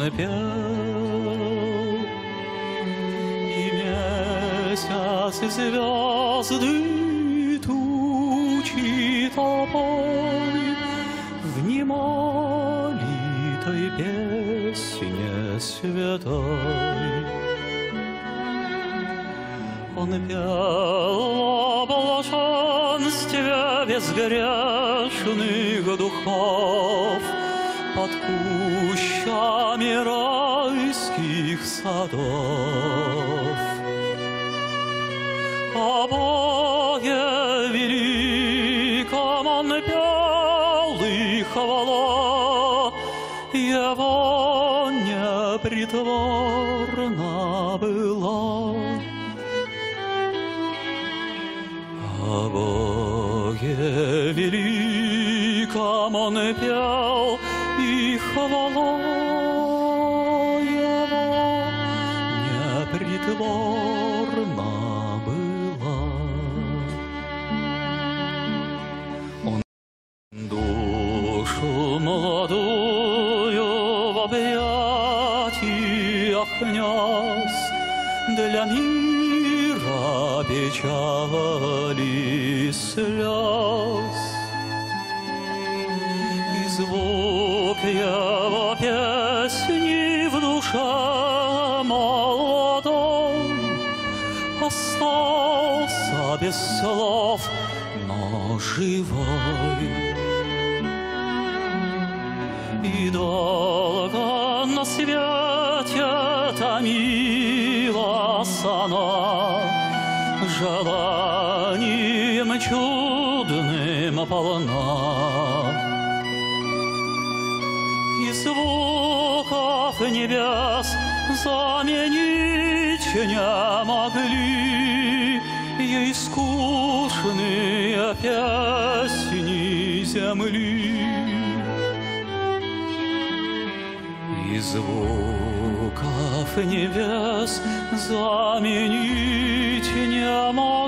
пел, и месяц, и звезды, тучи толпой внимали той песне святой. Он пел о блаженстве безгрешных духов под кущами райских садов. О Боге великом он пел, и хвала его непритворна была. О Боге великом он пел, и хвала его непритворна была. Он душу молодую в объятиях нес для мира печали слез. И звук его песни в душе молодой остался без слов, но живой. И долго на свете томилась она, желанием чудным полна. И звуков небес заменить не могли ей скучные песни земли. И звуков небес заменить не могли